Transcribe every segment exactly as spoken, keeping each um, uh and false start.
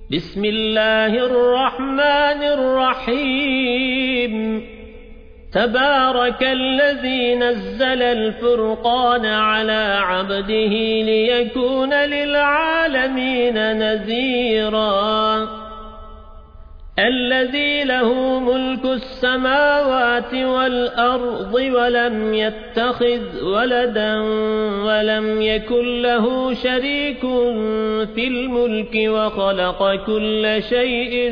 بسم الله الرحمن الرحيم تبارك الذي نزل الفرقان على عبده ليكون للعالمين نذيرا الذي له ملك السماوات والأرض ولم يتخذ ولدا ولم يكن له شريك في الملك وخلق كل شيء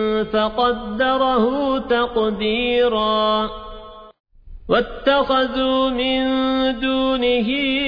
فقدره تقديرا واتخذوا من دونه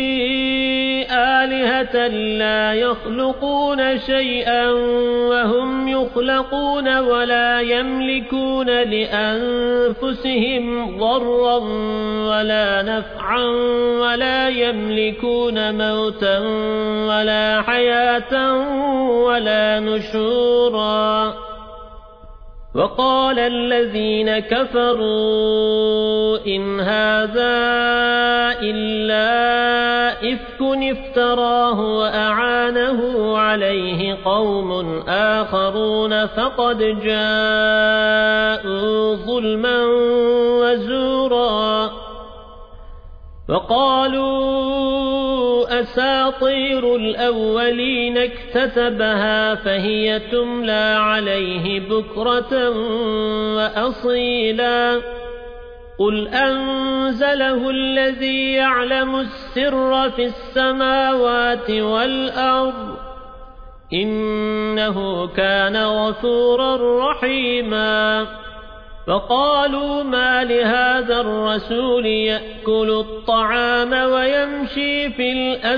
آلهة لا يخلقون شيئا وهم يخلقون ولا يملكون لأنفسهم ضرا ولا نفعا ولا يملكون موتا ولا حياة ولا نشورا وقال الذين كفروا إن هذا إلا إفك افتراه وأعانه عليه قوم آخرون فقد جاءوا ظلما وزورا وقالوا أساطير الأولين اكتتبها فهي تملى عليه بكرة وأصيلا قل أنزله الذي يعلم السر في السماوات والأرض إنه كان غفورا رحيما فقالوا ما لهذا الرسول يأكل الطعام ويمشي في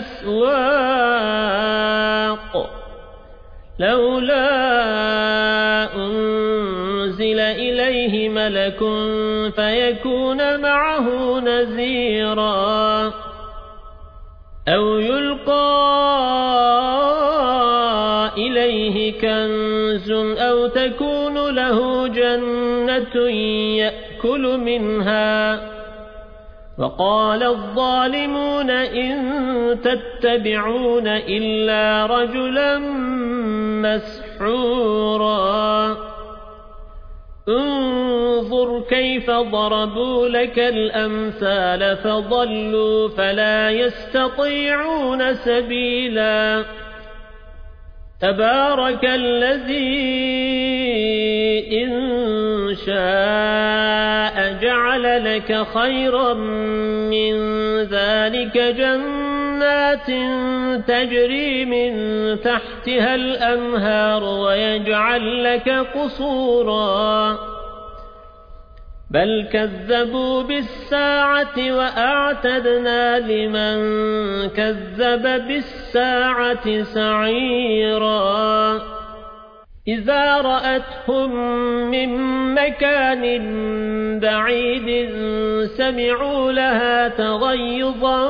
الأسواق لولا أنزل إليه ملك فيكون معه نذيرا أو يلقى إليه كنز أو تكون له جنة يأكل منها وقال الظالمون إن تتبعون إلا رجلا مسحورا انظر كيف ضربوا لك الأمثال فضلوا فلا يستطيعون سبيلا تبارك الذي إن شاء جعل لك خيرا من ذلك جنات تجري من تحتها الأنهار ويجعل لك قصورا بل كذبوا بالساعة وأعتدنا لمن كذب بالساعة سعيرا إذا رأتهم من مكان بعيد سمعوا لها تغيظا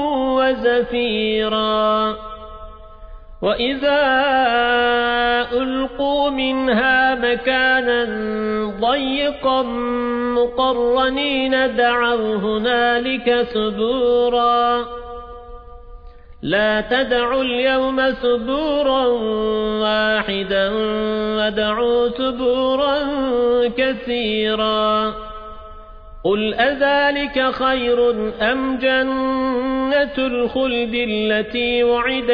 وزفيرا وإذا ألقوا منها مكانا ضيقا مقرنين دعوا هنالك ثبورا لا تدعوا اليوم ثبورا واحدا ودعوا ثبورا كثيرا قل أذلك خير أم جنة الخلد التي وعد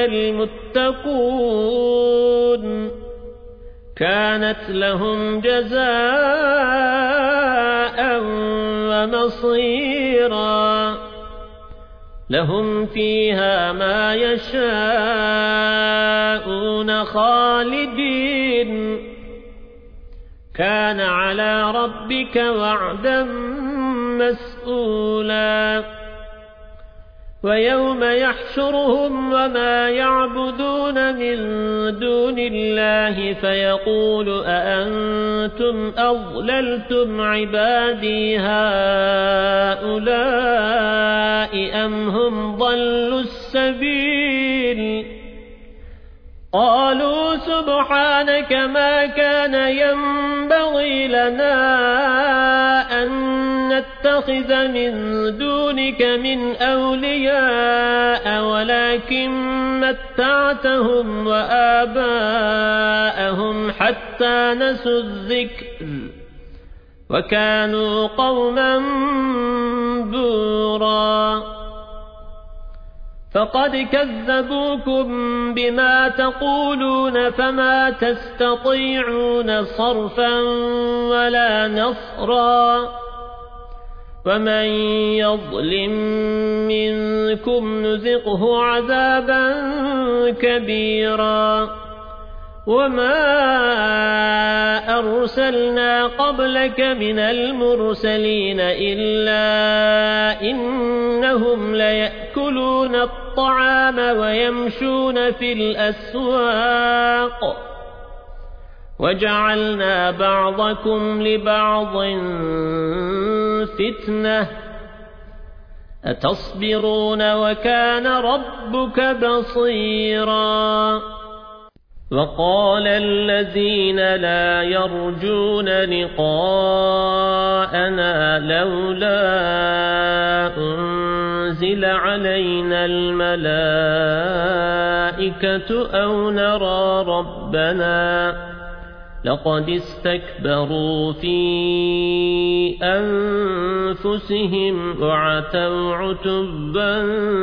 المتقون كانت لهم جزاء ومصيرا لهم فيها ما يشاءون خالدين كان على ربك وعدا مسؤولا ويوم يحشرهم وما يعبدون من دون الله فيقول أأنتم أضللتم عبادي هؤلاء أم هم ضلوا السبيل قالوا سبحانك ما كان ينبغي لنا أن نتخذ من دونك من أولياء ولكن متعتهم وآباءهم حتى نسوا الذكر وكانوا قوما بورا فقد كذبوكم بما تقولون فما تستطيعون صرفا ولا نصرا ومن يظلم منكم نذقه عذابا كبيرا وما أرسلنا قبلك من المرسلين إلا إنهم ليأكلون الطعام ويمشون في الأسواق وجعلنا بعضكم لبعض فتنة أتصبرون وكان ربك بصيرا وقال الذين لا يرجون لقاءنا لولا أنزل علينا الملائكة أو نرى ربنا لقد استكبروا في أنفسهم وعتوا عتبا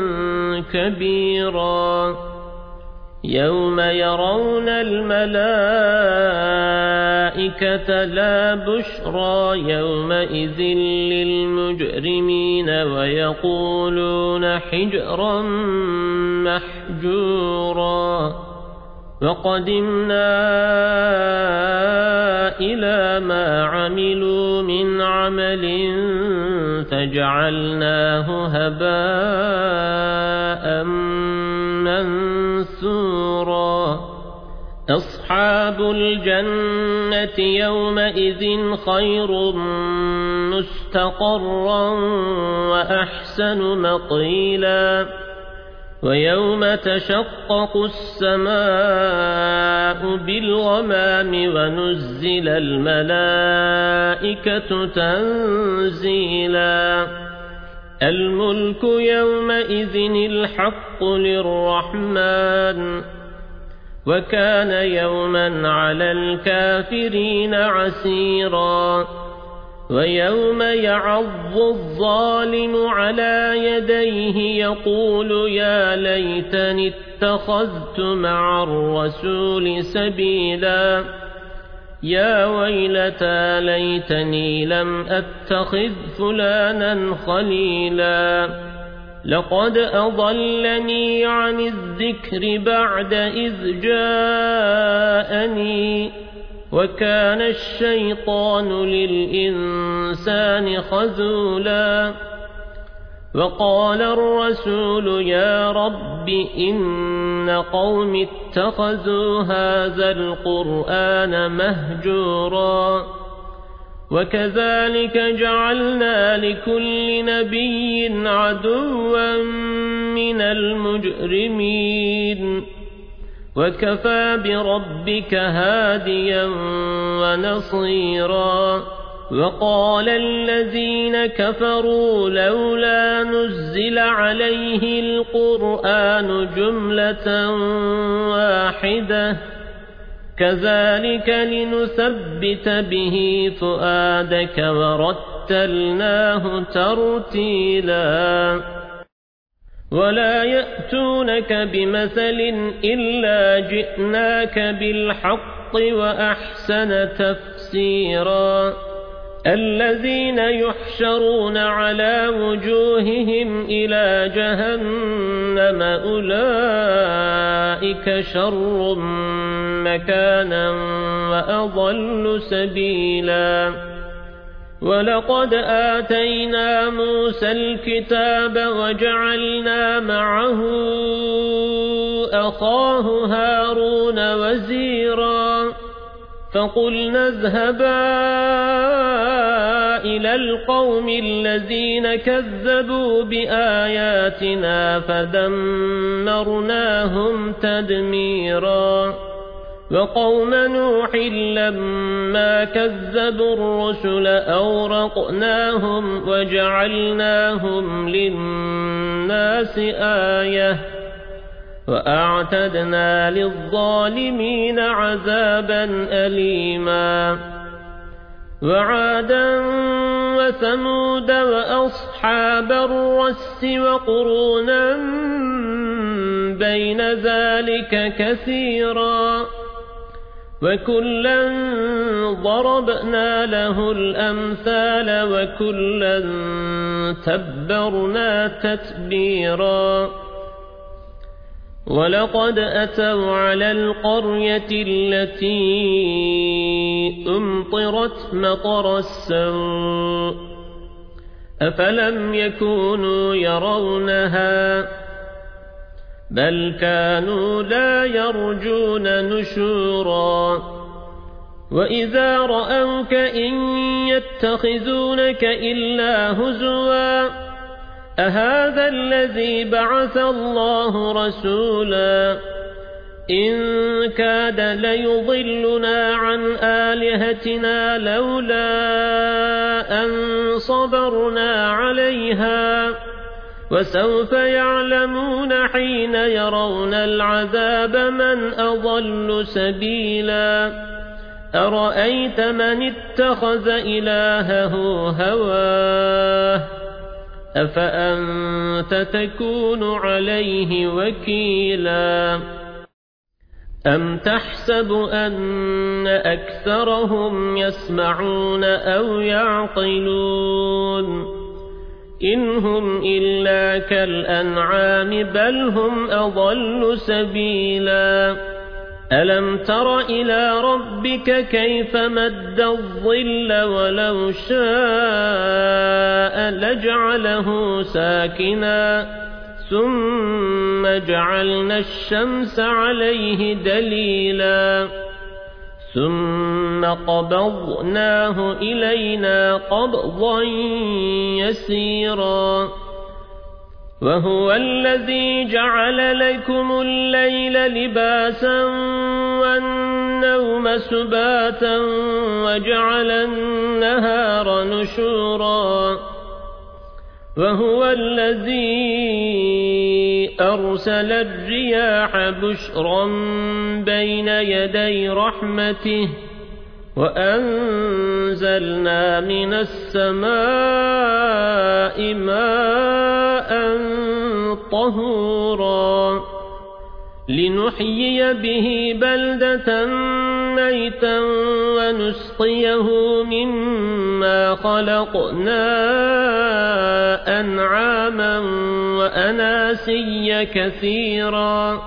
كبيرا يوم يرون الملائكة لا بشرى يومئذ للمجرمين ويقولون حجرا محجورا وقدمنا إلى ما عملوا من عمل فجعلناه هباء منثورا أصحاب الجنة يومئذ خير مستقرا وأحسن مقيلا ويوم تشقق السماء بالغمام ونزل الملائكة تنزيلا الملك يومئذ الحق للرحمن وكان يوما على الكافرين عسيرا ويوم يعض الظالم على يديه يقول يا ليتني اتخذت مع الرسول سبيلا يا ويلتى ليتني لم أتخذ فلانا خليلا لقد أضلني عن الذكر بعد إذ جاءني وكان الشيطان للإنسان خذولا وقال الرسول يا رب إن قوم اتخذوا هذا القرآن مهجورا وكذلك جعلنا لكل نبي عدوا من المجرمين وكفى بربك هاديا ونصيرا وقال الذين كفروا لولا نزل عليه القرآن جملة واحدة كذلك لنثبت به فؤادك ورتلناه ترتيلا ولا يأتونك بمثل إلا جئناك بالحق وأحسن تفسيرا الذين يحشرون على وجوههم إلى جهنم أولئك شر مكانا وأضل سبيلا ولقد آتينا موسى الكتاب وجعلنا معه أخاه هارون وزيرا فقلنا اذهبا إلى القوم الذين كذبوا بآياتنا فدمرناهم تدميرا وقوم نوح لما كذبوا الرسل أورقناهم وجعلناهم للناس آية وأعتدنا للظالمين عذابا أليما وعادا وثمود وأصحاب الرس وقرونا بين ذلك كثيرا وكلا ضربنا له الأمثال وكلا تبرنا تتبيرا ولقد أتوا على القرية التي أمطرت مطر السوء أفلم يكونوا يرونها بل كانوا لا يرجون نشورا وإذا رأوك إن يتخذونك إلا هزوا أهذا الذي بعث الله رسولا إن كاد ليضلنا عن آلهتنا لولا أن صبرنا عليها وسوف يعلمون حين يرون العذاب من أضل سبيلا أرأيت من اتخذ إلهه هواه أفأنت تكون عليه وكيلا أم تحسب أن أكثرهم يسمعون أو يعقلون إن هم إلا كالأنعام بل هم أضل سبيلا ألم تر إلى ربك كيف مد الظل ولو شاء لجعله ساكنا ثم جعلنا الشمس عليه دليلا ثم قبضناه إلينا قبضا يسيرا وهو الذي جعل لكم الليل لباسا والنوم سباتا وجعل النهار نشورا وهو الذي أرسل الرياح بشرا بين يدي رحمته وأنزلنا من السماء ماء طهورا لنحيي به بلدة ميتا ونسقيه مما خلقنا أنعاما وأناسيا كثيرا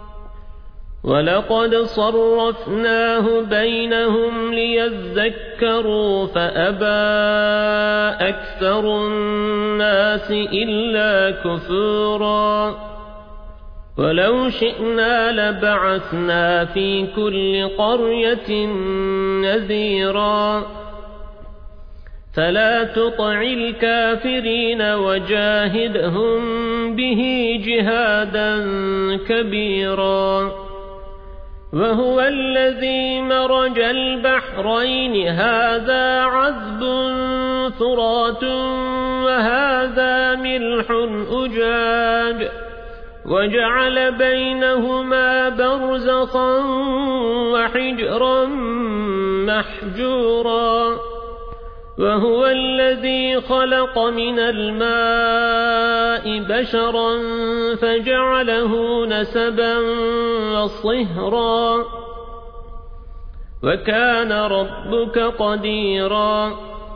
ولقد صرفناه بينهم ليذكروا فأبى أكثر الناس إلا كفورا ولو شئنا لبعثنا في كل قرية نذيرا فلا تطع الكافرين وجاهدهم به جهادا كبيرا وهو الذي مرج البحرين هذا عذب فرات وهذا ملح أجاج وجعل بينهما برزخا وحجرا محجورا وهو الذي خلق من الماء بشرا فجعله نسبا وصهرا وكان ربك قديرا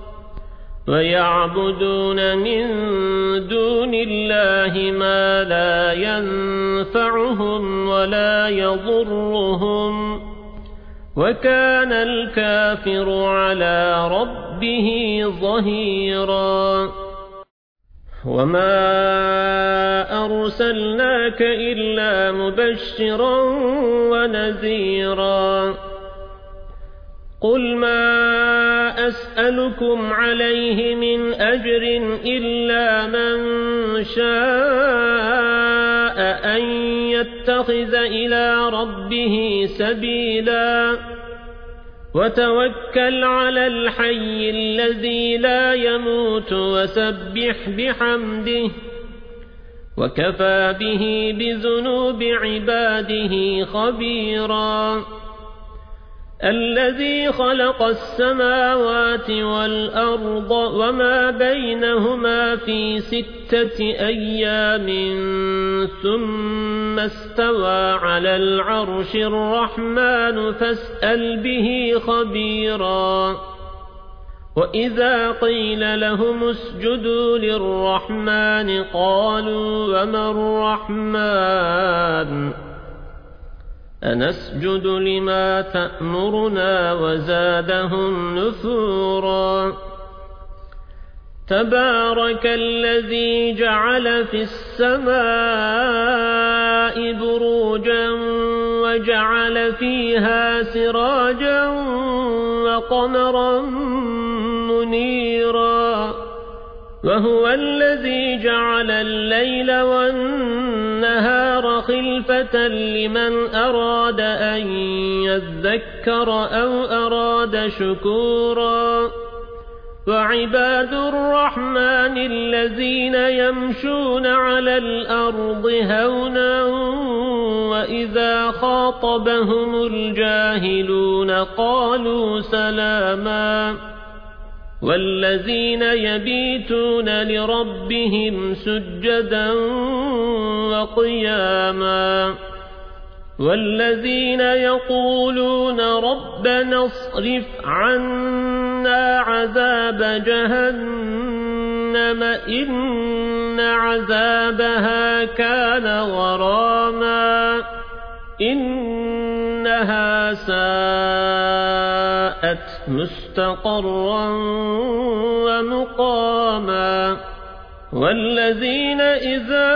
ويعبدون من دون الله ما لا ينفعهم ولا يضرهم وكان الكافر على ربه ظهيرا وما أرسلناك إلا مبشرا ونذيرا قل ما أسألكم عليه من أجر إلا من شاء أن يتخذ إلى ربه سبيلا وتوكل على الحي الذي لا يموت وسبح بحمده وكفى به بذنوب عباده خبيرا الذي خلق السماوات والأرض وما بينهما في ستة أيام ثم استوى على العرش الرحمن فاسأل به خبيرا وإذا قيل لهم اسجدوا للرحمن قالوا وما الرحمن أنسجد لما تأمرنا وزادهم نفورا تبارك الذي جعل في السماء بروجا وجعل فيها سراجا وقمرا منيرا وهو الذي جعل الليل والنهار خلفة لمن أراد أن يذكر أو أراد شكورا وعباد الرحمن الذين يمشون على الأرض هونا وإذا خاطبهم الجاهلون قالوا سلاما والذين يبيتون لربهم سجدا وقياما والذين يقولون ربنا اصرف عنا عذاب جهنم إن عذابها كان غراما إنها ساءت مستقرا ومقاما والذين إذا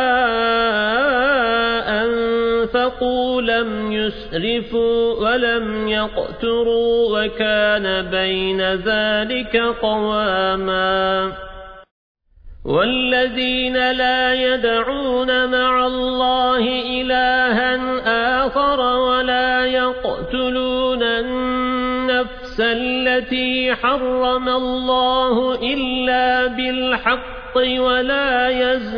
أنفقوا لم يسرفوا ولم يقتروا وكان بين ذلك قواما والذين لا يدعون مع الله إلها آخر ولا يقتلون النفس التي حرم الله إلا بالحق ولا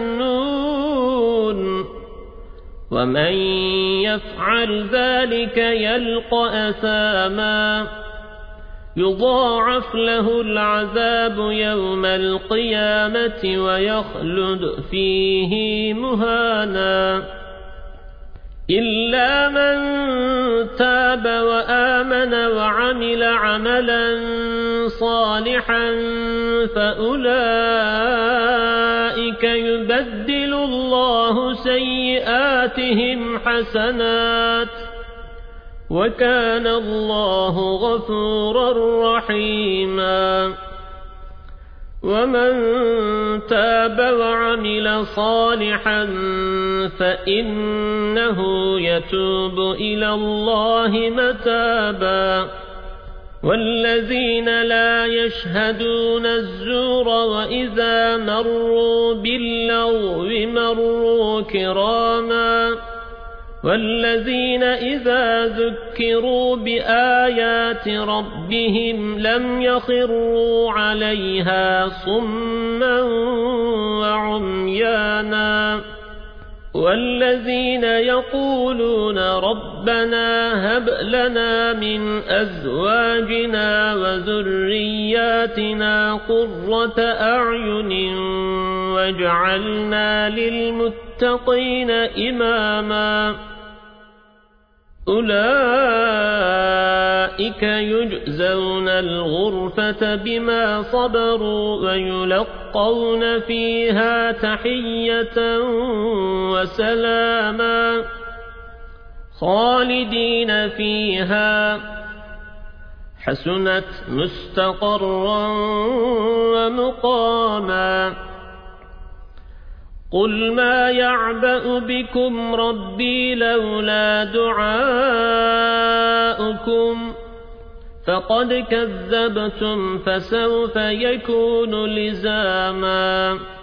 يزنون ومن يفعل ذلك يلقى أثاما يضاعف له العذاب يوم القيامة ويخلد فيه مهانا إلا من تاب وآمن وعمل عملا صالحا فأولئك يبدل الله سيئاتهم حسنات وكان الله غفورا رحيما ومن تاب وعمل صالحا فإنه يتوب إلى الله متابا والذين لا يشهدون الزور وإذا مروا باللغو مروا كراما والذين إذا ذكروا بآيات ربهم لم يخروا عليها صما وعميانا والذين يقولون ربنا هب لنا من أزواجنا وذرياتنا قرة أعين واجعلنا للمتقين إماما أولئك يجزون الغرفة بما صبروا ويلقون فيها تحية وسلاما خالدين فيها حسنت مستقرا ومقاما قل ما يعبأ بكم ربي لولا دعاؤكم فقد كذبتم فسوف يكون لزاما